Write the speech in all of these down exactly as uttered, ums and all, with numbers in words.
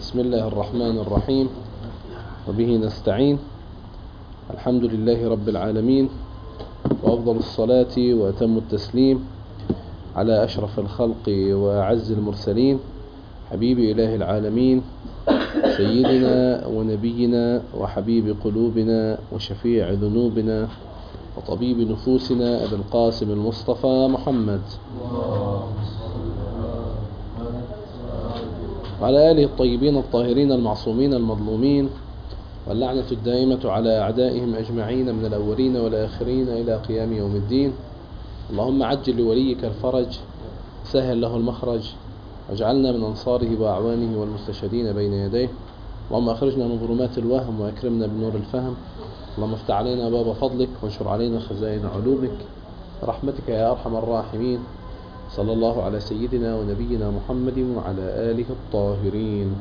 بسم الله الرحمن الرحيم، وبه نستعين. الحمد لله رب العالمين، وأفضل الصلاة وأتم التسليم على أشرف الخلق وأعز المرسلين، حبيب إله العالمين، سيدنا ونبينا وحبيب قلوبنا وشفيع ذنوبنا وطبيب نفوسنا أبي القاسم المصطفى محمد، وعلى آله الطيبين الطاهرين المعصومين المظلومين، واللعنة الدائمة على أعدائهم أجمعين من الأولين والآخرين إلى قيام يوم الدين. اللهم عجل لوليك الفرج، سهل له المخرج، واجعلنا من أنصاره وأعوانه والمستشهدين بين يديه. اللهم أخرجنا من ظلمات الوهم وأكرمنا بنور الفهم. اللهم افتح علينا باب فضلك وانشر علينا خزائن علومك برحمتك يا أرحم الراحمين. صلى الله على سيدنا ونبينا محمد وعلى آله الطاهرين.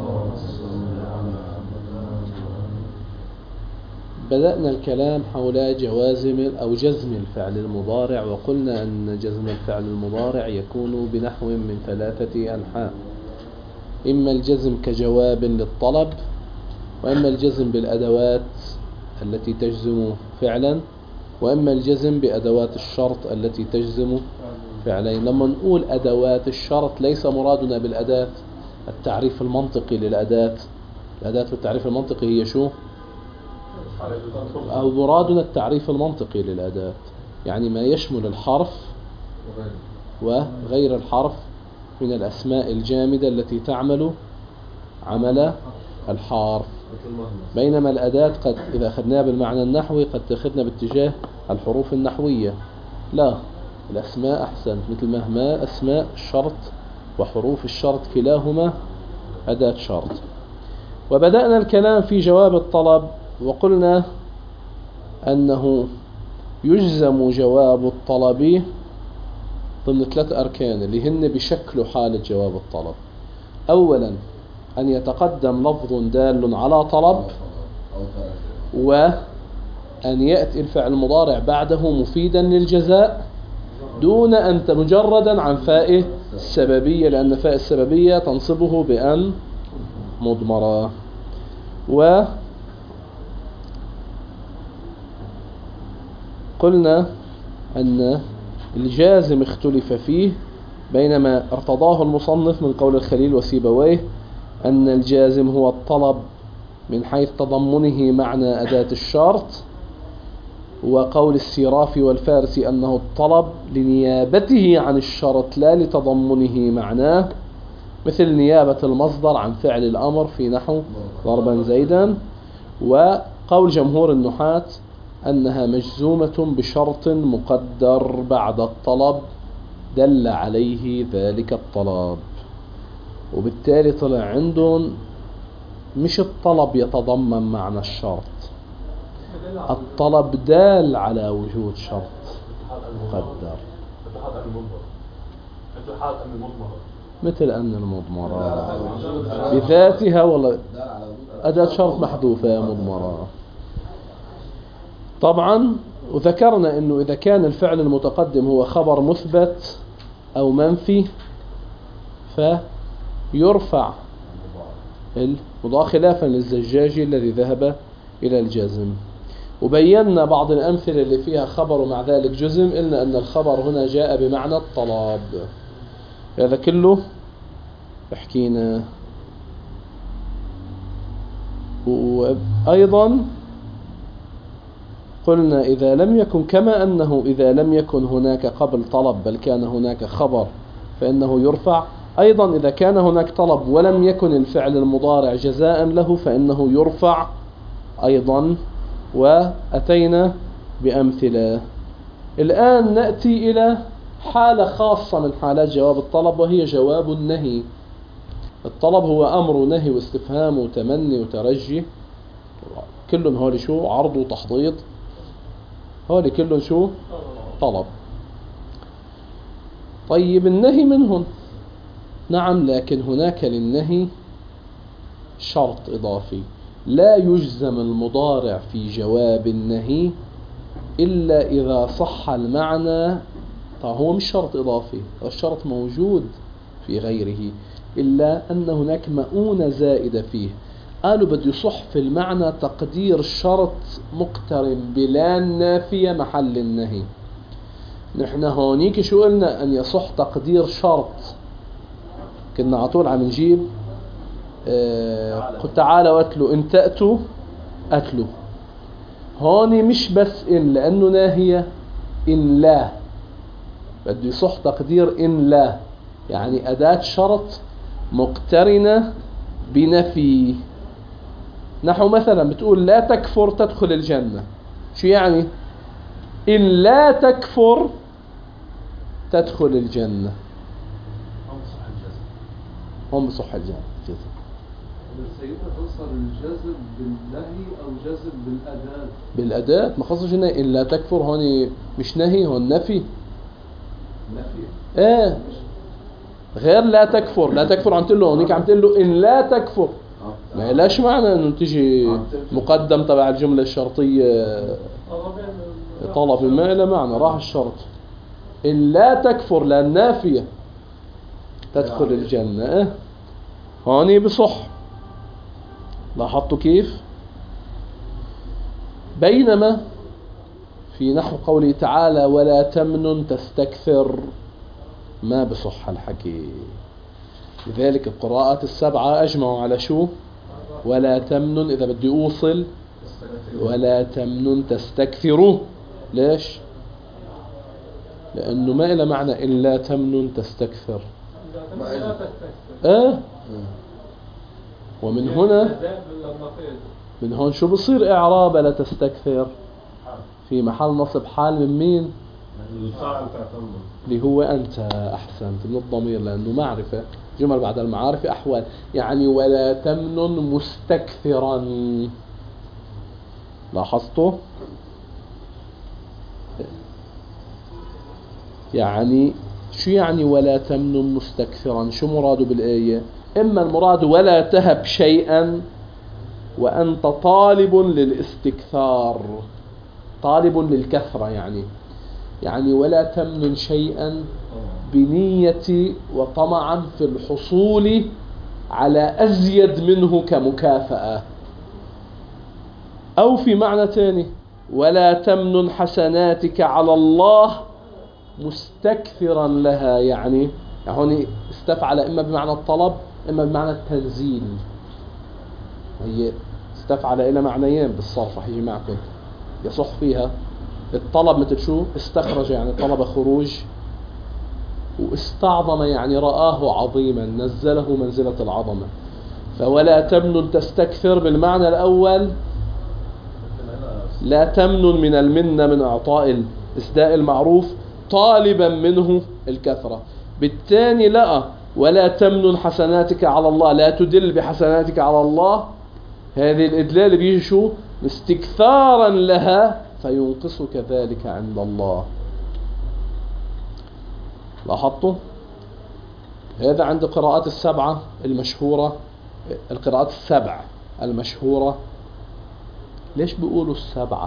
بدأنا الكلام حول جوازم أو جزم الفعل المضارع، وقلنا أن جزم الفعل المضارع يكون بنحو من ثلاثة أنحاء: إما الجزم كجواب للطلب، وإما الجزم بالأدوات التي تجزم فعلا، وإما الجزم بأدوات الشرط التي تجزم فعلين. لما نقول أدوات الشرط ليس مرادنا بالأداة التعريف المنطقي للأداة. الأداة والتعريف المنطقي هي شو؟ أو مرادنا التعريف المنطقي للأداة، يعني ما يشمل الحرف وغير الحرف من الأسماء الجامدة التي تعمل عمل الحرف. بينما الأداة قد إذا أخذناها بالمعنى النحوي قد تأخذنا باتجاه الحروف النحوية. لا، الأسماء أحسن، مثل مهما أسماء الشرط وحروف الشرط كلاهما أداة شرط. وبدأنا الكلام في جواب الطلب، وقلنا أنه يجزم جواب الطلب ضمن ثلاث أركان اللي هن بشكل حالة جواب الطلب. أولا أن يتقدم لفظ دال على طلب، وأن يأتي الفعل المضارع بعده مفيدا للجزاء دون أن مجردا عن فاء السببية، لأن فاء السببية تنصبه بأن مضمرة. وقلنا أن الجازم اختلف فيه، بينما ارتضاه المصنف من قول الخليل وسيبويه أن الجازم هو الطلب من حيث تضمنه معنى أداة الشرط، وقول السيرافي والفارسي أنه الطلب لنيابته عن الشرط لا لتضمنه معناه، مثل نيابة المصدر عن فعل الأمر في نحو ضربا زيدا. وقول جمهور النحاة أنها مجزومة بشرط مقدر بعد الطلب دل عليه ذلك الطلب، وبالتالي طلع عندهم مش الطلب يتضمن معنى الشرط، الطلب دال على وجود شرط مقدر، مثل أن المضمرة بذاتها والله أداة شرط محذوفة مضمرة. طبعا وذكرنا أنه إذا كان الفعل المتقدم هو خبر مثبت أو منفي فيرفع المضاف، خلافا للزجاجي الذي ذهب إلى الجزم. وبينا بعض الأمثلة اللي فيها خبر ومع ذلك جزم، إلا أن الخبر هنا جاء بمعنى الطلب. هذا كله حكينا. وأيضا قلنا إذا لم يكن كما أنه إذا لم يكن هناك قبل طلب بل كان هناك خبر فإنه يرفع، أيضا إذا كان هناك طلب ولم يكن الفعل المضارع جزاء له فإنه يرفع أيضا. وأتينا بأمثلة. الآن نأتي إلى حالة خاصة من حالات جواب الطلب، وهي جواب النهي. الطلب هو أمر ونهي واستفهام وتمني وترجي، كلهم هولي شو؟ عرض وتحضيض، هولي كلهم شو؟ طلب. طيب النهي منهم نعم، لكن هناك للنهي شرط إضافي: لا يجزم المضارع في جواب النهي إلا إذا صح المعنى. طيب هو مش شرط إضافي، الشرط موجود في غيره، إلا أن هناك مؤونة زائدة فيه. قالوا بده يصح في المعنى تقدير شرط مقترن بلا نافية محل النهي. نحن هونيك شو قلنا؟ أن يصح تقدير شرط. كنا عطول عم نجيب آه قل تعالى واتلوا إن تأتوا أتلوا. هوني مش بس إن لأنه ناهية، إن لا بده يصح تقدير إن لا، يعني أداة شرط مقترنة بنفي. نحو مثلا بتقول لا تكفر تدخل الجنة، شو يعني؟ إن لا تكفر تدخل الجنة. هم بصح الجزم. سيدنا توصل الجزم بالنهي أو جزم بالأداة؟ بالأداة، ما خصش هنا إن لا تكفر. هون مش نهي، هون نفي. نفي ايه غير لا تكفر. لا تكفر عم تقول له هونيك عم تقول له إن لا تكفر، ما لاش معنى انه تيجي مقدم تبع الجملة الشرطية طلب، ما له معنى، راح الشرط. إن لا تكفر لأن نافية تدخل الجنة. اه هوني بصح. لاحظتوا كيف؟ بينما في نحو قوله تعالى ولا تمنن تستكثر ما بصح الحكي. لذلك القراءات السبعة أجمعوا على شو؟ ولا تمنن. إذا بدي أوصل ولا تمنن تستكثروا. ليش؟ لأنه ما إلى معنى إن لا تمنن تستكثر. آه ومن هنا من هون شو بصير إعراب لا تستكثر؟ في محل نصب حال من مين؟ اللي هو أنت. أحسنت، من الضمير لأنه معرفة. جمل بعد المعارف أحوال. يعني ولا تمنن مستكثرا. لاحظتوا؟ يعني شو يعني ولا تمنن مستكثرا؟ شو مراده بالآية؟ إما المراد ولا تهب شيئا وأنت طالب للاستكثار، طالب للكثرة. يعني يعني ولا تمنن شيئا بنية وطمعا في الحصول على أزيد منه كمكافأة. أو في معنى تاني ولا تمنن حسناتك على الله مستكثرا لها. يعني هون استفعل إما بمعنى الطلب إما بمعنى التنزيل. هي استفعل إلى معنيين بالصرف رح يجي معكم يصح فيها. الطلب مثل شو؟ استخرج يعني طلب خروج، واستعظم يعني رآه عظيما نزله منزلة العظمة. فولا تمنن تستكثر بالمعنى الأول لا تمنن من المنة من إعطاء إسداء المعروف طالبا منه الكثرة. بالثاني لا ولا تمنن حسناتك على الله لا تدل بحسناتك على الله. هذه الإدلال بيجي شو؟ استكثارا لها فينقصك ذلك عند الله. لاحظتوا؟ هذا عند قراءات السبعة المشهورة، القراءات السبع المشهورة. ليش بيقولوا السبعة؟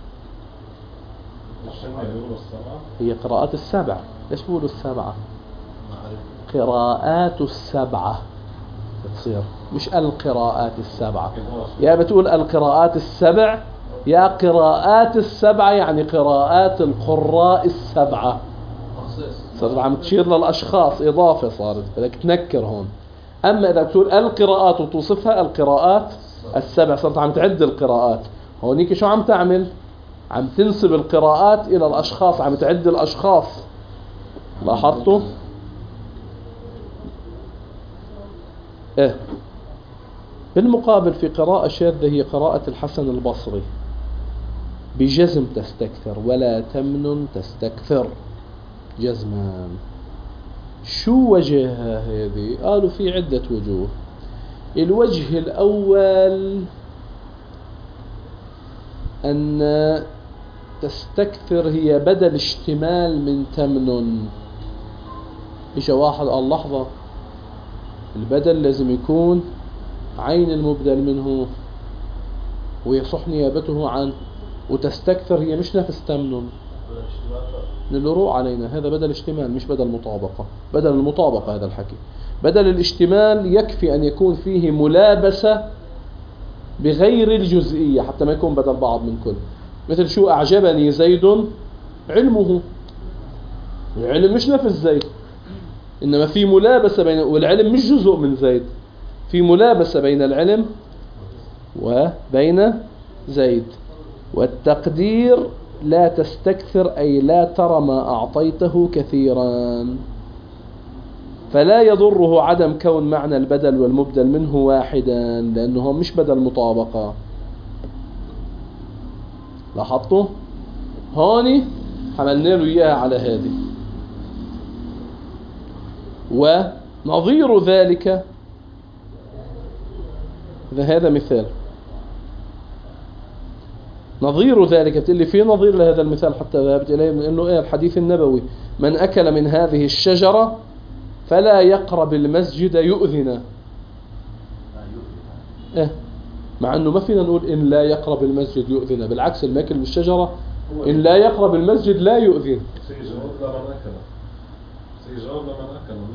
هي قراءات السبع. ليش بيقولوا السبعة؟ قراءات السبعة بتصير مش القراءات السبعة. يا بتقول القراءات السبع يا قراءات السبعة، يعني قراءات القراء السبعة. صارت عم تشير للأشخاص إضافة، صارت بدك تنكر هون. أما إذا بتقول القراءات وتوصفها القراءات السبع صارت عم تعد القراءات. هونيك شو عم تعمل؟ عم تنسب القراءات إلى الأشخاص، عم تعد الأشخاص. لاحظتوا؟ إيه. بالمقابل في قراءة شاذة هي قراءة الحسن البصري بجزم تستكثر ولا تمنن تستكثر جزمان. شو وجهها هذه؟ قالوا في عدة وجوه. الوجه الأول أن تستكثر هي بدل اشتمال من تمنن. إجا واحد قال لحظة البدل لازم يكون عين المبدل منه ويصح نيابته عن، وتستكثر هي مش نفس تمنن. نلروع علينا هذا بدل اشتمال مش بدل مطابقة. بدل المطابقة هذا الحكي. بدل الاشتمال يكفي أن يكون فيه ملابسة بغير الجزئية حتى ما يكون بدل بعض من كل. مثل شو أعجبني زيد علمه، العلم مش نفس زيد، إنما في ملابسة بين، والعلم مش جزء من زيد، في ملابسة بين العلم وبين زيد. والتقدير لا تستكثر أي لا ترى ما أعطيته كثيرا، فلا يضره عدم كون معنى البدل والمبدل منه واحدا لأنه مش بدل مطابقة. لاحظتوا هوني حملنا له إياها على هذه. ونظير ذلك، هذا مثال، نظير ذلك بتقول لي في نظير لهذا المثال حتى ذهبت إليه، من أنه إيه الحديث النبوي من أكل من هذه الشجرة فلا يقرب المسجد يؤذنا. إيه مع أنه ما فينا نقول إن لا يقرب المسجد يؤذنا، بالعكس الماكل من الشجرة إن لا يقرب المسجد لا يؤذن. سيجاوب لمن أكل، سيجاوب لمن أكل مش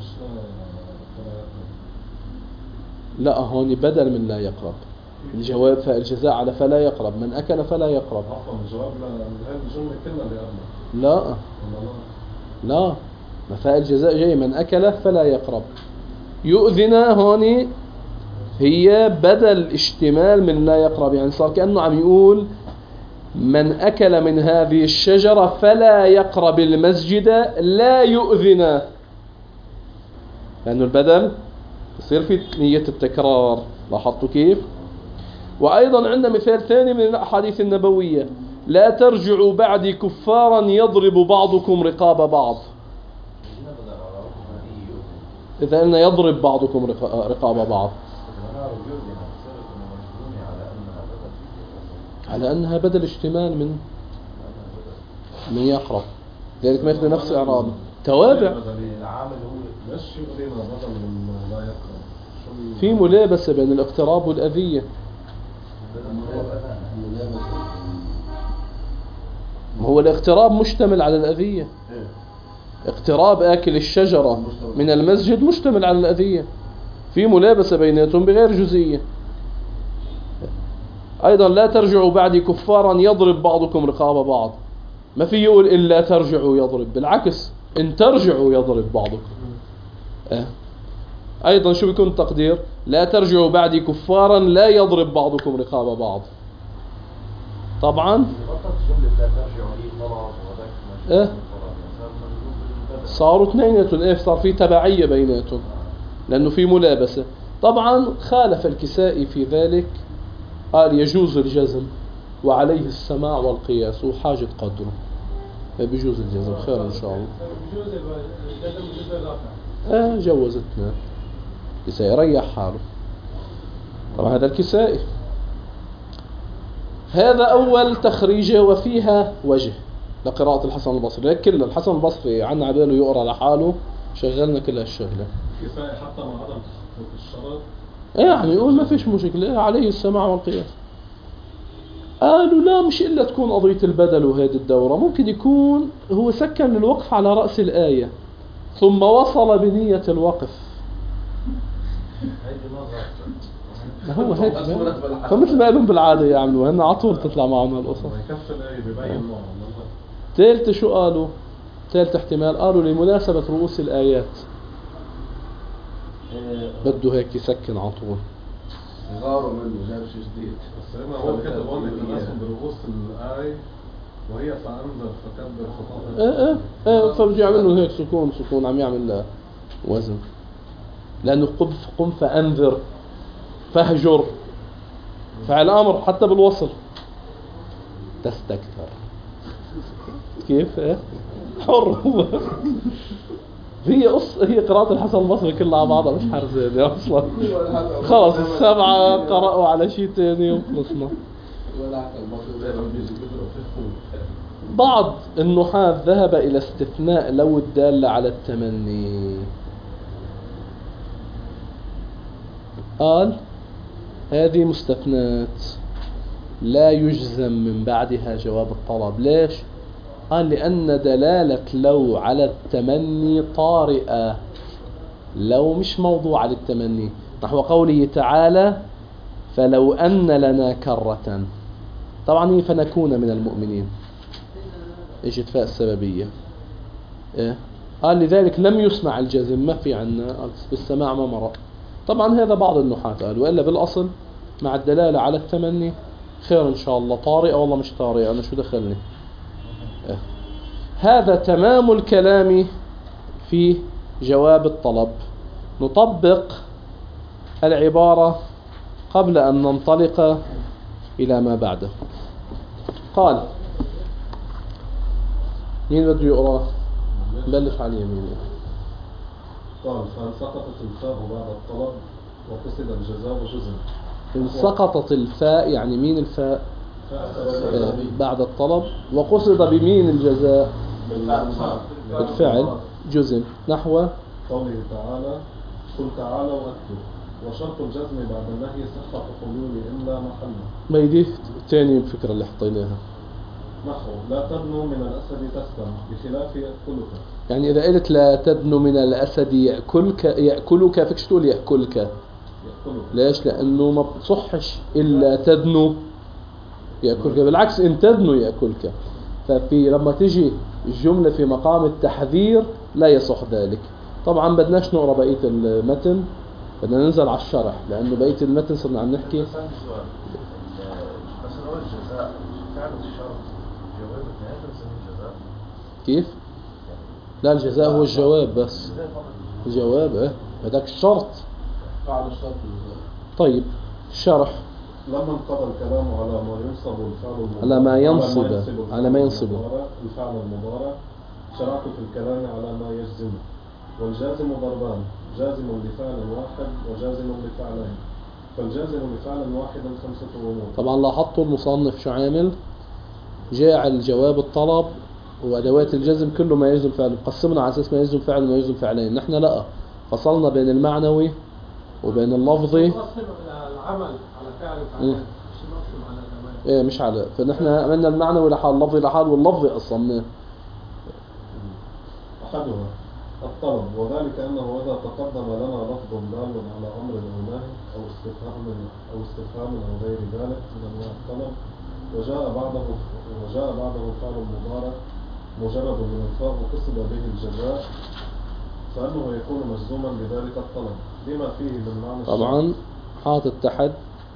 لا هون بدل من لا يقرب، الجواب فالجزاء على فلا يقرب، من أكل فلا يقرب. عفوا الجواب لهذه الجملة كلها اللي قبلها. لا لا مفاء الجزاء جاي من أكل فلا يقرب. يؤذنا هون هي بدل اشتمال من لا يقرب، يعني صار كأنه عم يقول من أكل من هذه الشجرة فلا يقرب المسجد لا يؤذنا، لأنه البدل يصير في نية التكرار. لاحظتوا كيف؟ وأيضا عندنا مثال ثاني من الأحاديث النبوية، لا ترجعوا بعدي كفارا يضرب بعضكم رقاب بعض. إذا قلنا يضرب بعضكم رقاب بعض على أنها بدل اشتمال من من يقرب، ذلك ما يخدم نفس إعراب توابع. في ملابسة بين الاقتراب والأذية. هو الاقتراب مشتمل على الأذية، اقتراب آكل الشجرة من المسجد مشتمل على الأذية، في ملابسة بيناتهم بغير جزئية. أيضا لا ترجعوا بعدي كفارا يضرب بعضكم رقاب بعض، ما في يقول إلا ترجعوا يضرب، بالعكس إن ترجعوا يضرب بعضكم. أه. أيضا شو بيكون التقدير؟ لا ترجعوا بعدي كفارا لا يضرب بعضكم رقاب بعض. طبعا أه. صاروا اثنيناتهم، إيه صار في تبعية بيناتهم لأنه في ملابسة. طبعا خالف الكسائي في ذلك، قال يجوز الجزم وعليه السماع والقياس وحاجة قدره، بيجوز الجزم خير إن شاء الله. بيجوز الجزم بالنسبة للرافع. اه جوزتنا الكسائي ريح حاله. طبعا هذا الكسائي. هذا أول تخريجه وفيها وجه لقراءة الحسن البصري، كل الحسن البصري عنا عباله يقرأ لحاله شغلنا كل هالشغلة. كسائي حتى مع عدم تحقق الشرط يعني يقول ما فيش مشكلة عليه السماع والقياس. قالوا لا مش إلا تكون قضية البدل وهذه الدورة، ممكن يكون هو سكن الوقف على رأس الآية ثم وصل بنية الوقف. هو هيك فمثل ما قالوا بالعادة يعملوا هن عطول تطلع معهم هالقصة. ثالث شو قالوا؟ ثالث احتمال قالوا لمناسبة رؤوس الآيات، بده هيك يسكن عطول غاروا منه جاب شيء جديد. بس هنا هو كتب هون التناسب برؤوس الآية وهي فأنذر فكبر خطابة. ايه ايه ايه فبده يعمل له هيك سكون سكون عم يعمل له وزن، لأنه قم قم فأنذر فهجر فعل أمر حتى بالوصل تستكثر. كيف ايه حر هو. هي قص هي قراءة الحسن البصري كلها على بعضها مش حرزانة أصلا. خلاص السبعة قرأوا على شيء تاني وخلصنا. بعض النحاة ذهب إلى استثناء لو الدالة على التمني، قال هذه مستثنات لا يجزم من بعدها جواب الطلب. ليش؟ قال لأن دلالة لو على التمني طارئة لو مش موضوع للتمني، نحو قوله تعالى فلو أن لنا كرة. طبعا هي فنكون من المؤمنين، اجت فاء السببية. إيه؟ قال لذلك لم يسمع الجزم، ما في عنا بالسماع ما مرأ. طبعا هذا بعض النحاة قال، وإلا بالأصل مع الدلالة على التمني خير إن شاء الله. طارئة والله مش طارئة، أنا شو دخلني. إيه؟ هذا تمام الكلام في جواب الطلب. نطبق العبارة قبل أن ننطلق إلى ما بعده. قال مين بده يقرأ؟ نبلش على اليمين. قال فإن سقطت الفاء بعد الطلب وقصد الجزاء جزم. إن سقطت الفاء يعني مين الفاء؟ آه بعد الطلب، وقصد بمين الجزاء؟ بالفعل جزم. نحو قوله تعالى قل تعالوا أتلوا. وشرط الجزم بعد النهي صحة حلول إلا محله. ما يديه تاني الفكرة اللي حطيناها. نحو لا تدنو من الأسد تسلم بخلاف يأكلك. يعني إذا قلت لا تدنو من الأسد يأكلك، يأكلك فيكش تقول يأكلك. يأكلك ليش؟ لأنه ما بتصحش إلا تدنو يأكلك، بالعكس إن تدنو يأكلك. ففي لما تجي الجملة في مقام التحذير لا يصح ذلك. طبعا بدناش نقرأ بقية المتن، بدنا ننزل على الشرح، لأنه بقية المتن صرنا عم نحكي. بس هو الجزاء فعل الشرط جواب النهاية بنسميه الجزاء. كيف؟ لا الجزاء هو الجواب بس. الجواب ايه هذاك الشرط. فعل الشرط. طيب الشرح لما انقضى الكلام على ما ينصب الفعل المضارع على ما ينصب على ما ينصب الفعل المضارع، شرعت في الكلام على ما يجزم. والجازم ضربان، جازم لفعل واحد وجازم لفعلين. فالجازم لفعل واحد خمسة أمور. طبعا لاحظتوا المصنف شو عامل؟ جاعل جواب الطلب وأدوات الجزم كله ما يجزم فعل، قسمنا على أساس ما يجزم فعل وما يجزم فعلين. نحن لا، فصلنا بين المعنوي وبين اللفظي. العمل على فعل وفعل مش مقسم على كمان. ايه مش على، فنحن عملنا المعنوي لحال اللفظي لحال، واللفظي قسمناه. أحدها الطلب، وذلك أنه إذا تقدم لنا لفظ دال على أمر أو نهي أو استفهام أو استفهام أو غير ذلك من أنواع الطلب، وجاء بعده وجاء بعده فعل المضارع مجرد من الفاء وقصد به الجزاء، فإنه يكون مجزوما بذلك الطلب لما فيه من معنى الشرط. طبعا حاطط تحت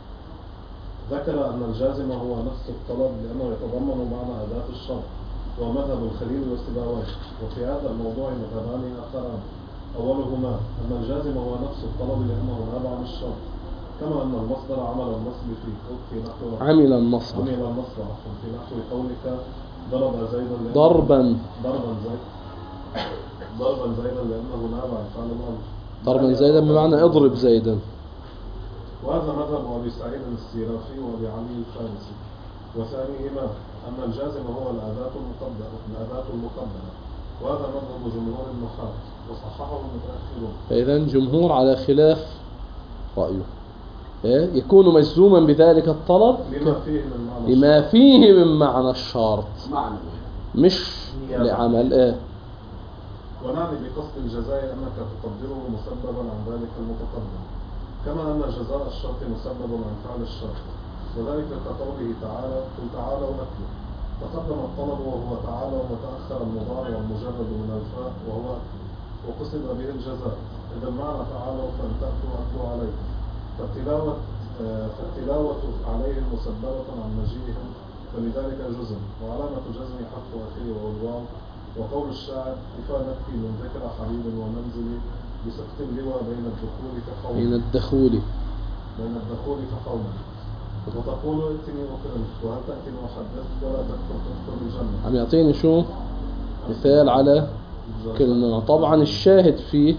ذكر أن الجازم هو نفس الطلب لأنه يتضمن معنى أداة الشرط، ومذهب الخليل والسباوي. وفي هذا الموضوع مذهبان آخران، أولهما أن الجازم هو نفس الطلب لأنه نابع عن الشرط، كما أن المصدر عمل النصب في في نحو عمل النصب عمل النصب في نحو قولك ضرب زيدا ضربا ضربا زيد ضربا زيدا لأنه نابع عن فعل الأمر. ضربا زيدا بمعنى اضرب زيدا. وهذا مذهب أبي سعيد السيرافي وأبي علي الفارسي. وثانيهما أن الجازم هو الأداة المقدرة الأداة المقدرة وهذا مذهب جمهور النحاة وصححه المتأخرون. فإذا جمهور على خلاف رأيه. إيه؟ يكون مجزوما بذلك الطلب لما فيه من معنى لما الشرط. فيه من معنى الشرط معنى مش لعمل. إيه؟ ونعني بقصد الجزاء أنك تقدره مسببا عن ذلك المتقدم، كما أن جزاء الشرط مسبب عن فعل الشرط، وذلك كقوله تعالى قل تعالوا أتلوا. تقدم الطلب وهو تعالى وتأخر المضارع المجرد من الفاء وهو وقصد به الجزاء. إذا المعنى تعالوا فإن تأتوا أتلوا عليكم، فالتلاوة فالتلاوة عليهم مسببة عن مجيئهم، فلذلك جزم. وعلامة جزم حرف أخير والواو. وقول الشاعر كفى نكفي من ذكر حبيب ومنزلي بسقط اللواء بين الدخول كحوم بين الدخول بين الدخول كحوم. وتقول ائتني أكرمك وهل تأتي وحدثت ولا تكفر تدخل الجنة. عم يعطيني شو مثال على كل نوع. طبعا الشاهد فيه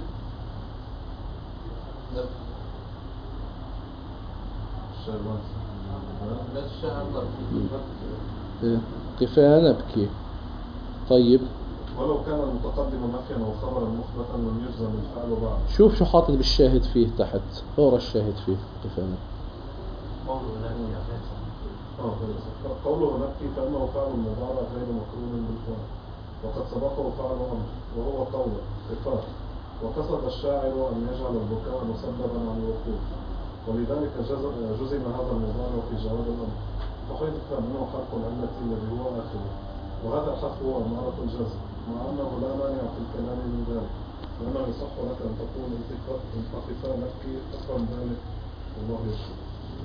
كفاية نبكي. طيب ولو كان المتقدم نفيا أو خبرا مثبتا لم يجزم الفعل بعد. شوف شو حاطط بالشاهد فيه تحت، فور الشاهد فيه كفاية. قوله نبكي فإنه فعل المضارع غير مقرون بالفعل، وقد سبقه فعل أمر وهو قوله كفاء. وقصد الشاعر أن يجعل البكاء مسببا عن الوقوف، ولذلك جز- جزم هذا المضارع في جواب الأمر، فحذف منه حرف العلة الذي هو آخره، وهذا الحرف هو أمارة الجزم، مع أنه لا مانع في الكلام من ذلك، لأنه يصح لك أن تقول انتقفا لك أفهم ذلك والله يشهد.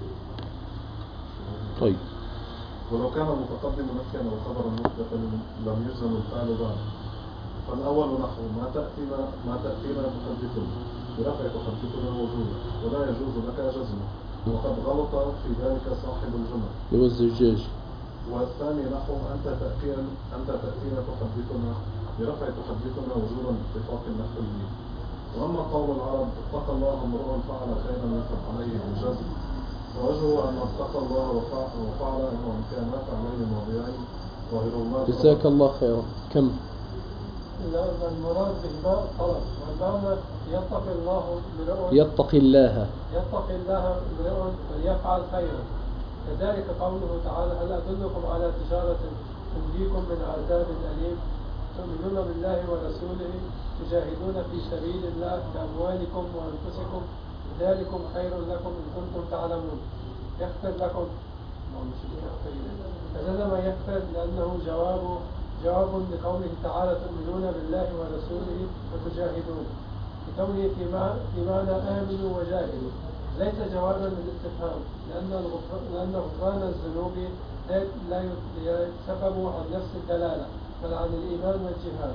طيب. ولو كان المتقدم نفيا أو خبرا مثبتا لم يجزم الفعل بعد. فالأول نحو ما تأتينا ما تأتينا تحدثنا برفع تحدثنا وجودا، ولا يجوز لك جزمه، وقد غلط في ذلك صاحب الجمل. اللي هو الزجاج. والثاني نحو أنت تأتينا أنت تأتينا تحدثنا برفع تحدثنا وجودا باتفاق النحويين. وأما قول العرب اتقى الله امرؤ فعل خيرا يثب عليه بالجزم، فوجهه أن اتقى الله وفعل, وفعل أنه إن كان فعليه ماضيين ظاهرهما. جزاك الله خيرا. كم؟ لأن المراد بالماء الطلب، والمعنى يتقي الله امرؤ يتقي الله يتقي الله امرؤ وليفعل خيرا. كذلك قوله تعالى هل أدلكم على تجارة تنجيكم من عذاب أليم تؤمنون بالله ورسوله تجاهدون في سبيل الله بأموالكم وأنفسكم ذلكم خير لكم إن كنتم تعلمون. يغفر لكم فهذا ما يغفر لأنه جواب جواب لقوله تعالى تؤمنون بالله ورسوله وتجاهدون، بكونه في معنى آمنوا وجاهدوا، ليس جوابا للاستفهام، لأن لأن غفران الذنوب لا يتسبب عن نفس الدلالة بل عن الإيمان والجهاد.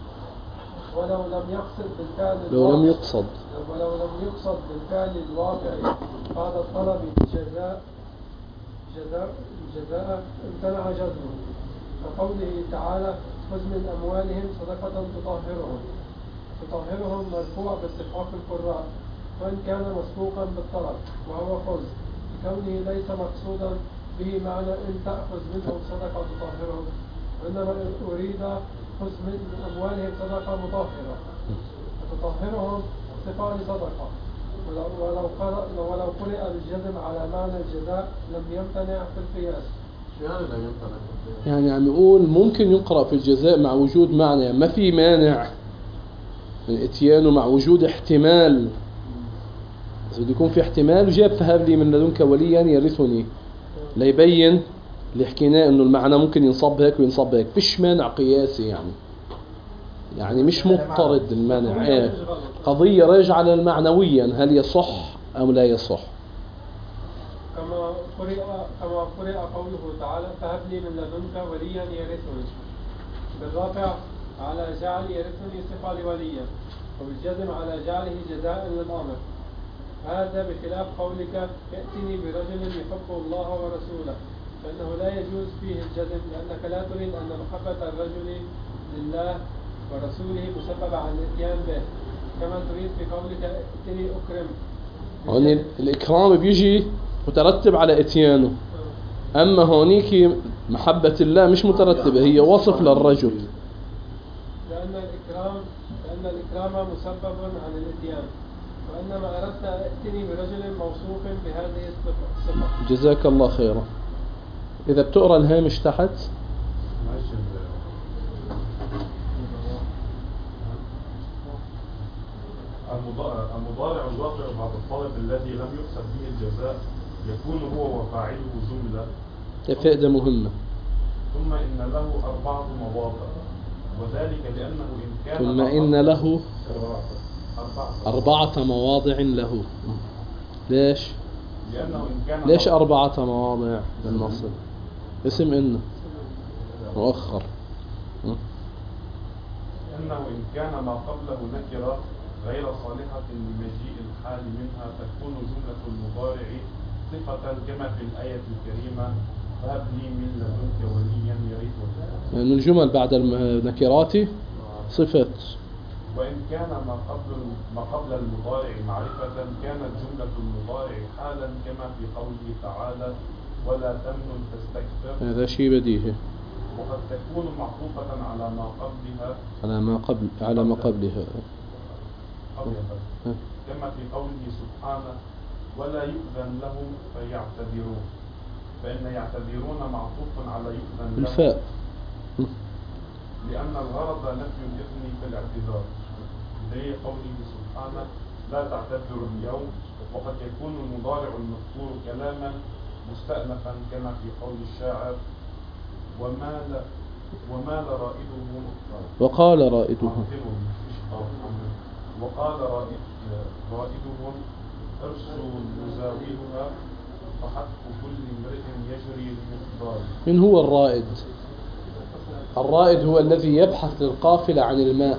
ولو لم يقصد بالفعل لو لم يقصد ولو لم يقصد بالفعل الواقع بعد الطلب جزاء جزاء جزاء امتنع جزمه، كقوله تعالى خذ من أموالهم صدقة تطهرهم. تطهرهم مرفوع باتفاق القراء، وإن كان مسبوقا بالطلب وهو خذ، بكونه ليس مقصودا به معنى إن تأخذ منهم صدقة تطهرهم، وإنما أريد خذ من أموالهم صدقة مطهرة. فتطهرهم صفة لصدقة، ولو قرأ ولو قرئ بالجزم على معنى الجزاء لم يمتنع في القياس. يعني عم يقول ممكن يقرأ في الجزاء مع وجود معنى، يعني ما في مانع من اتيانه مع وجود احتمال، بس بده يكون في احتمال. وجاب فهب لي من لدنك وليا يرثني ليبين اللي حكيناه انه المعنى ممكن ينصب هيك وينصب هيك، فيش مانع قياسي يعني يعني مش مضطرد المانع. ايه قضية راجعة للمعنويا هل يصح أم لا يصح. كما قرئ كما قرئ قوله تعالى فهب لي من لدنك وليا يرثني، بالرافع على جعل يرثني صفة لوليا، وبالجزم على جعله جزاء للأمر. هذا بخلاف قولك يأتني برجل يحب الله ورسوله، فإنه لا يجوز فيه الجزم، لأنك لا تريد أن محبة الرجل لله ورسوله مسبب عن الاتيان به، كما تريد في قولك ائتني أكرم. هون الإكرام بيجي مترتب على اتيانه، أما هونيك محبة الله مش مترتبة، هي وصف للرجل. لأن الإكرام لأن الإكرام مسبب عن الاتيان، وإنما أردت ائتني برجل موصوف بهذه الصفة. جزاك الله خيرا. إذا بتقرأ الهامش تحت المضارع الواقع بعد الطلب الذي لم يقصد به الجزاء يكون هو وفاعله جملة. فائدة مهمة. ثم إن له أربعة مواضع، وذلك لأنه إن كان ثم إن له أربعة, أربعة مواضع له. ليش؟ لأنه إن كان ليش أربعة مواضع للنصب؟ اسم إن مؤخر. لأنه إن كان ما قبله نكرة غير صالحة لمجيء الحال منها تكون جملة المضارع صفة كما في الآية الكريمة فهب لي من لدنك وليا يرثني، لأن يعني الجمل بعد النكرات صفة. وإن كان ما قبل ما قبل المضارع معرفة كانت جملة المضارع حالا كما في قوله تعالى ولا تمنن تستكثر، هذا شيء بديهي. وقد تكون معطوفة على ما قبلها على ما قبل على ما قبلها قبلها كما في قوله سبحانه ولا يؤذن لهم فيعتذرون، فإن يعتذرون معطوف على يؤذن لهم الفاء، لأن الغرض نفي الإذن في الاعتذار، بدليل قوله سبحانه لا تعتذروا اليوم، وقد يكون المضارع المذكور كلاما مستأنفا كما في قول الشاعر ومال ومال رائده وقال رائدهم وقال رائد رائدهم ارسوا نزاولها فحتف كل امرئ يجري بمقداره. من هو الرائد؟ الرائد هو الذي يبحث للقافلة عن الماء.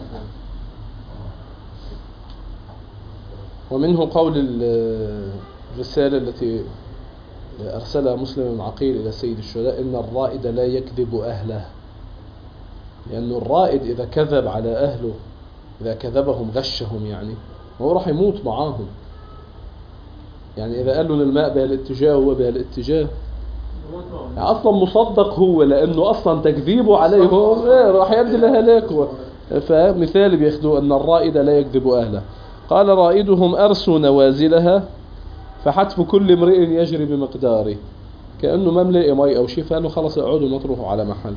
ومنه قول الرسالة التي أرسلها مسلم بن عقيل إلى سيد الشهداء إن الرائد لا يكذب أهله، لأن الرائد إذا كذب على أهله، إذا كذبهم غشهم، يعني هو راح يموت معاهم. يعني إذا قال له الماء بهالاتجاه هو بهالاتجاه، يعني أصلا مصدق هو، لأنه أصلا تكذيبه عليه هو راح يؤدي لهلاك هو. فمثال بياخدوه أن الرائد لا يكذب أهله. قال رائدهم أرسوا نوازلها فحتف كل امرئ يجري بمقداره، كأنه ما ملاقي مي أو شيء فقالوا خلص اقعدوا ما تروحوا على محل.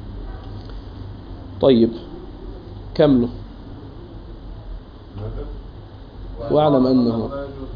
طيب كملوا. واعلم أنه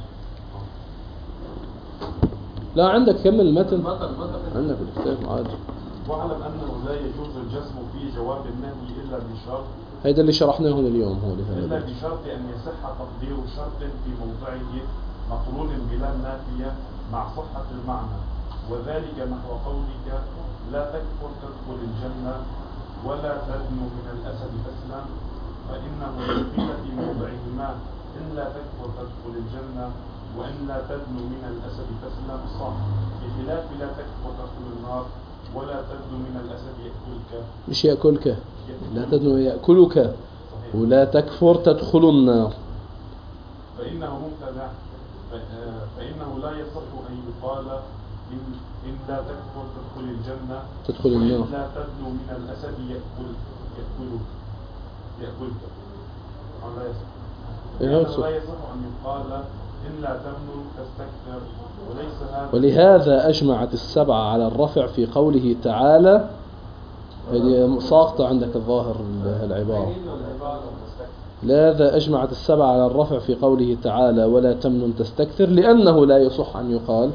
لا عندك كمل المتن عندك الكتاب عادي. واعلم أنه لا يجوز الجزم في جواب النهي إلا بشرط، هذا اللي شرحناه هنا اليوم هو اللي إلا بشرط أن يصح تقدير شرط في موضعه مقرون بلا نافية مع صحة المعنى، وذلك نحو قولك لا تكفر تدخل الجنة ولا تدنو من الأسد تسلم، فإنه قيل في موضعهما إن لا تكفر تدخل الجنة وإن لا تدنو من الأسد تسلم صح، بخلاف لا تكفر تدخل النار ولا تدنو من الأسد يأكلك. مش يأكلك، لا تدنو يأكلك، ولا تكفر تدخل النار. فإنه مبتدع، فإنه لا يصح أن يقال إن, إن لا تكفر تدخل الجنة تدخل النار وإن لا تدنو من الأسد يأكل يأكلك يأكلك لا يصح. فإنه لا يصح أن يقال إن لا تمنن تستكثر، وليس هذا. ولهذا أجمعت السبعة على الرفع في قوله تعالى. هذه ساقطة عندك الظاهر العبارة. لهذا أجمعت السبعة على الرفع في قوله تعالى ولا تمنن تستكثر، لأنه لا يصح أن يقال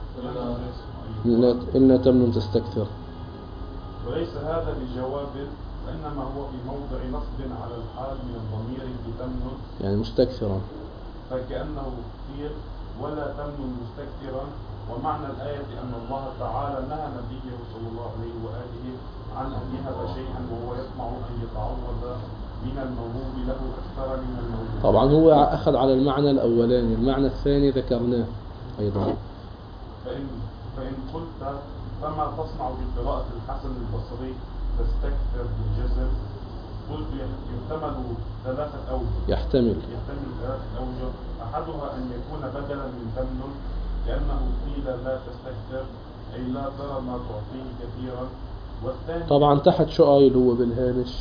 إن تمنن تستكثر. وليس هذا بجواب، وإنما هو في موضع نصب على الحال من الضمير بتمنن، يعني مستكثرا، فكأنه قيل ولا تمنن مستكثرا. ومعنى الآية أن الله تعالى نهى نبيه صلى الله عليه وآله عن أن يهب شيئا وهو يطمع أن يتعوض من الموهوب له أكثر من الموهوب. طبعا هو أخذ على المعنى الأولاني، المعنى الثاني ذكرناه أيضا. فإن, فإن قلت فما تصنع بقراءة الحسن البصري تستكثر بالجزم، قلت يحتمل ثلاثة أوجه. يحتمل يحتمل ثلاثة أوجه، أحدها أن يكون بدلا من تمنن، لأنه قيل لا تستكثر أي لا ترى ما تعطيه كثيرا. والثاني طبعا تحت شو قايل هو بالهامش؟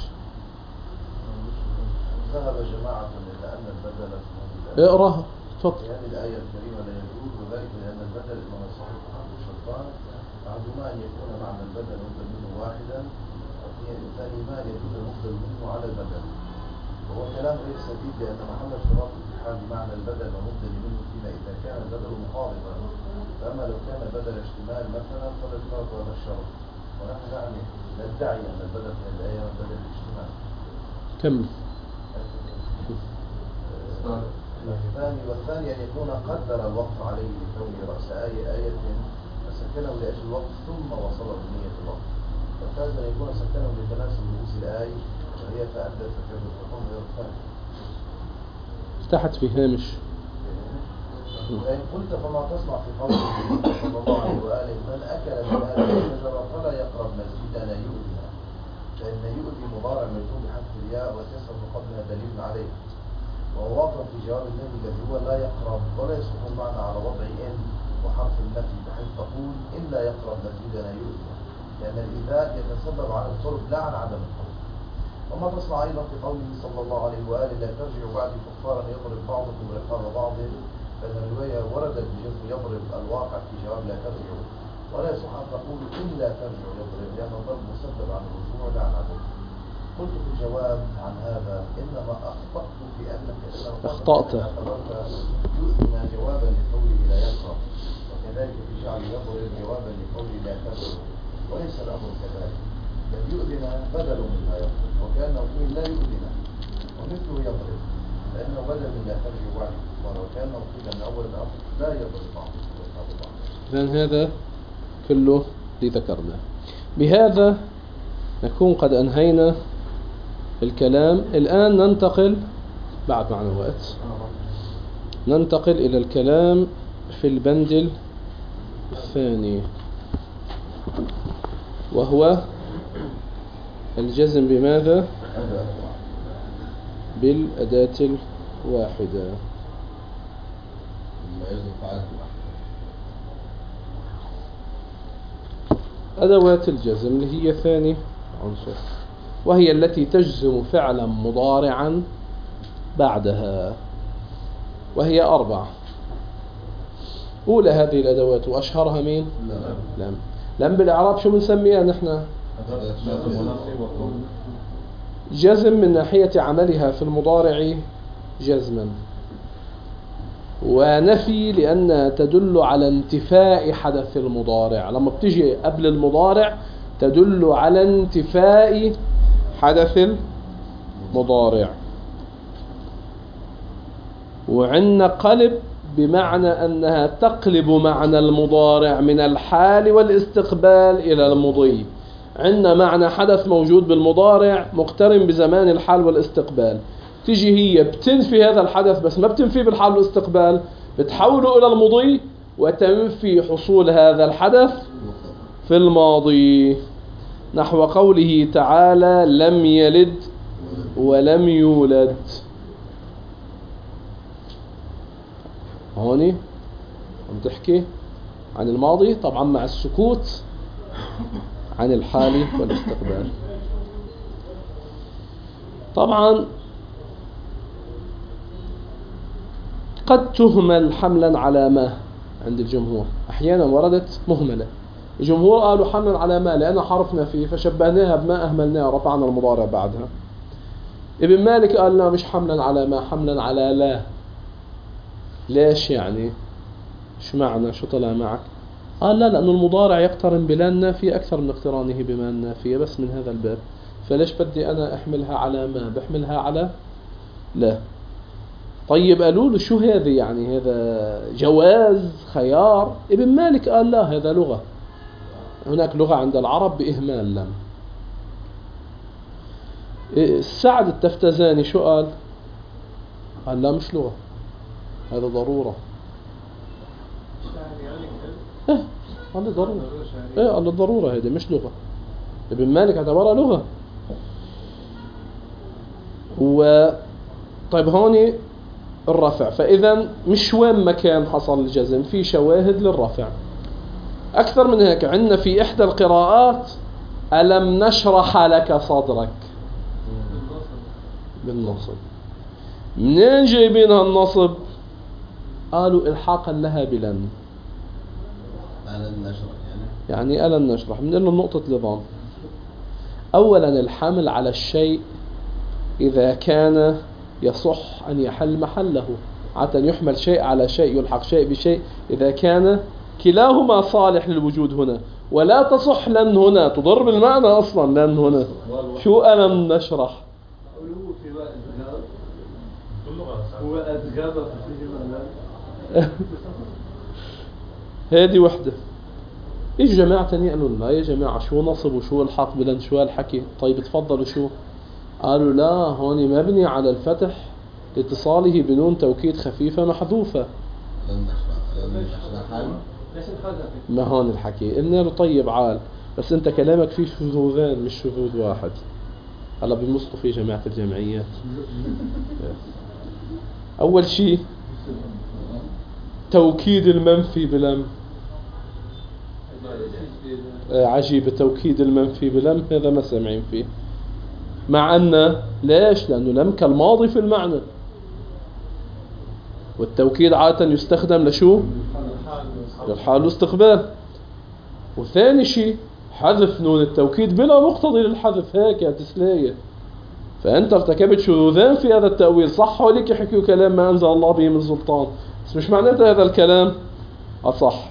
ذهب جماعة إلى أن البدل اقرأها تفضل. هذه الآية الكريمة لا يجوز، وذلك لأن البدل إنما يصح تحقق شرطان، أحدهما أن يكون معنى البدل مبدل منه واحدا، ثانيهما أن يكون المبدل منه على البدل. وهو كلام غير سديد، لأن محل اشتراط في حال معنى البدل ومبدل منه فيما إذا كان البدل مقاربا، فأما لو كان بدل اشتمال مثلا فلا يشترط هذا الشرط، ونحن يعني ندعي أن البدل في الآية بدل الاشتمال. كم الثاني والثاني أن يكون قدر الوقف عليه لكونه رأس آية آية فسكنه لأجل الوقف ثم وصل بنية الوقف. والثالث أن يكون سكنه لتناسب رؤوس الآية وهي فأدت فكذا الفقام غير الثاني. تحت في هامش. وإن قلت فما تصنع في قوله صلى الله عليه وآله من أكل من هذه الشجرة فلا يقرب مسجدنا يؤذينا، فإن يؤذي مضارع مجزوم بحذف الياء وكسر قبلها دليل عليه، وهو واقع في جواب النبي الذي هو لا يقرب، ولا يصح المعنى على وضع إن وحرف النفي بحيث تقول إن لا يقرب مسجدنا يؤذينا، لأن الإيذاء يتسبب عن القرب لا عن عدم القرب. وما تصنع أيضا في قوله صلى الله عليه وآله لا ترجعوا بعد كفارا يضرب بعضكم رقاب بعض، فإن الرواية وردت بجزم يضرب الواقع في جواب لا ترجعوا، ولا يصح أن تقول إن لا ترجعوا يضرب، لأن الضرب مسبب عن الرجوع لا عن عدم. قلت في الجواب عن هذا إنما أخطأت في أنك إنما أخطأت. اعتبرت يؤذن جوابا لقوله لا يقرأ، وكذلك في جعل يضرب جوابا لقوله لا تضرب، وليس الأمر كذلك، بل يؤذن بدل من لا يضرب، وكأنه يقول لا يؤذن ومثله يضرب، لأنه بدل من لا تضرب واحد، وكأنه قيل من أول الأمر لا يضرب بعض. إذن هذا كله اللي ذكرناه. بهذا نكون قد أنهينا الكلام. الآن ننتقل بعد معنا وقت ننتقل إلى الكلام في البند الثاني، وهو الجزم بماذا؟ بالأداة الواحدة. أدوات الجزم اللي هي ثاني عنصر، وهي التي تجزم فعلا مضارعا بعدها، وهي أربع. أولى هذه الأدوات وأشهرها مين؟ لم. لم بالإعراب شو بنسميها نحن؟ جزم من ناحية عملها في المضارع جزما، ونفي لأنها تدل على انتفاء حدث المضارع. لما بتجي قبل المضارع تدل على انتفاء حدث المضارع. وعندنا قلب بمعنى أنها تقلب معنى المضارع من الحال والاستقبال إلى المضي. عندنا معنى حدث موجود بالمضارع مقترن بزمان الحال والاستقبال، تيجي هي بتنفي هذا الحدث بس ما بتنفي بالحال والاستقبال، بتحوله إلى المضي وتنفي حصول هذا الحدث في الماضي. نحو قوله تعالى لم يلد ولم يولد. هوني عم تحكي عن الماضي طبعا مع السكوت عن الحال والاستقبال. طبعا قد تهمل حملا على ما عند الجمهور، أحيانا وردت مهملة، الجمهور قالوا حملا على ما لأن حرفنا فيه فشبهناها بما أهملناها رفعنا المضارع بعدها. ابن مالك قال لا مش حملا على ما، حملا على لا. ليش يعني؟ شو معنى؟ شو طلع معك؟ قال لا لأنه المضارع يقترن بلا النافية أكثر من اقترانه بما النافية، بس من هذا الباب، فليش بدي أنا أحملها على ما؟ بحملها على لا. طيب قالوا له شو هذا يعني؟ هذا جواز خيار؟ ابن مالك قال لا هذا لغة، هناك لغة عند العرب بإهمال لم. السعد التفتزاني شو قال؟ قال لا مش لغة، هذا ضرورة. ايه قال ضرورة، ايه قال الضرورة هذه مش لغة. ابن مالك اعتبرها لغة. و طيب هوني الرفع، فإذا مش وين مكان حصل الجزم، في شواهد للرفع أكثر من هيك. عندنا في إحدى القراءات ألم نشرح لك صدرك بالنصب. منين جايبينها النصب؟ قالوا إلحاقا لها بلن، ألم نشرح يعني يعني ألم نشرح من له نقطة نظام. أولا الحمل على الشيء إذا كان يصح أن يحل محله، عادة يحمل شيء على شيء يلحق شيء بشيء إذا كان كلاهما صالح للوجود هنا، ولا تصح لن هنا، تضر بالمعنى أصلا لن هنا. شو ألم نشرح؟ هو أدغام في هذه وحدة. إيش جماعة تانية قالوا لا يا جماعة شو نصب وشو الحق بلن شو الحكي؟ طيب تفضلوا شو؟ قالوا لا هون مبني على الفتح لاتصاله بنون توكيد خفيفة محذوفة. ما هون الحكي قلنا له طيب عال، بس انت كلامك فيه شذوذان مش شذوذ واحد. هلا بيمصطوا في جماعة الجمعيات. أول شيء توكيد المنفي بلم، عجيب توكيد المنفي بلم، هذا ما سمعين فيه. مع أن ليش؟ لأنه لم كالماضي في المعنى، والتوكيد عادة يستخدم لشو؟ للحال والاستقبال. وثاني شيء حذف نون التوكيد بلا مقتضي للحذف، هيك يا تسلية فأنت ارتكبت شذوذان في هذا التأويل. صح ولك يحكيوا كلام ما أنزل الله به من سلطان، بس مش معناته هذا الكلام أصح.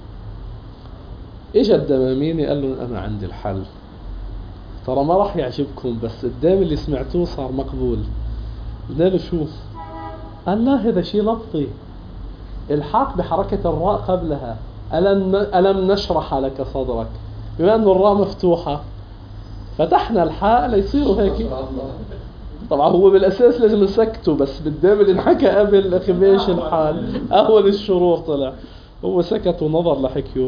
إجا الدماميني قال لهم أنا عندي الحل، ترى ما راح يعجبكم بس قدام اللي سمعتوه صار مقبول. قلنا له شو؟ قال لا هذا شيء لفظي، الحاق بحركة الراء قبلها، ألم, ألم نشرح لك صدرك، بما أن الراء مفتوحة فتحنا الحاء ليصيروا هيك. طبعا هو بالأساس لازم نسكته، بس قدام اللي انحكى قبل أخي ماشي الحال، أول الشرور طلع، هو سكت ونظر لحكيه.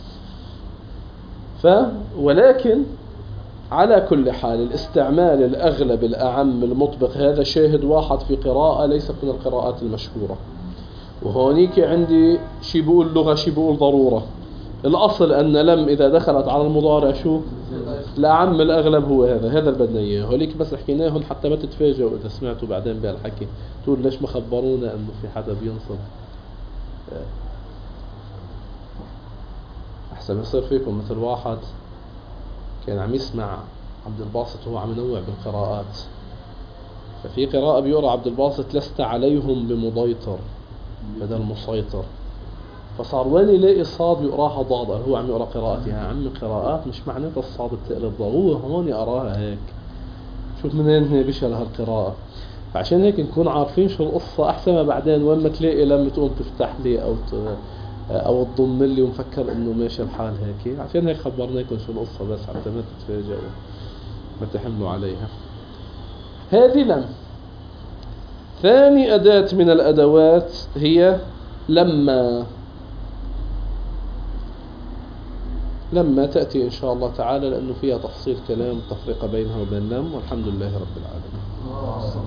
ف ولكن على كل حال الاستعمال الأغلب الأعم المطبق هذا شاهد واحد في قراءة ليست من القراءات المشهورة. وهونيك عندي شي بقول لغة شي بقول ضرورة. الأصل أن لم إذا دخلت على المضارع شو الأعم الأغلب هو هذا هذا اللي بدنا إياه. هوليك بس حكيناهم حتى ما تتفاجئوا إذا سمعتوا بعدين بهالحكي تقول ليش ما خبرونا أنه في حدا بينصب. أحسن يصير فيكم مثل واحد كان عم يسمع عبد الباسط وهو عم ينوع بالقراءات، ففي قراءة بيقرأ عبد الباسط لست عليهم بمضيطر بدل مسيطر، فصار وين يلاقي صاد يقراها ضاد، هو عم يقرأ قراءتها يا عم قراءات مش معناتها الصاد بتقلب ضاد، هو هون يقراها هيك. شوف منين هي بشل هالقراءة. فعشان هيك نكون عارفين شو القصة أحسن ما بعدين وين ما تلاقي لما تقوم تفتح لي أو ت... أو تضم لي ومفكر إنه ماشي الحال هيك. عشان هيك خبرناكم شو القصة بس حتى ما تتفاجئوا ما تحملوا عليها. هذه لم. ثاني أداة من الأدوات هي لما. لما تأتي إن شاء الله تعالى لأنه فيها تفصيل كلام تفرقة بينها وبين لم، والحمد لله رب العالمين.